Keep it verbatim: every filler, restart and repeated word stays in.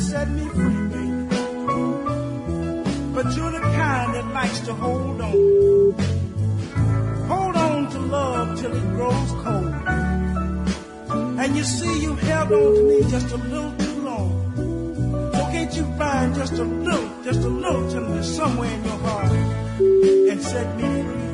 set me free, baby. But you're the kind that likes to hold on. Hold on to love till it grows cold. And you see you held on to me just a little too long. So can't you find just a little, just a little tenderness somewhere in your heart and set me free?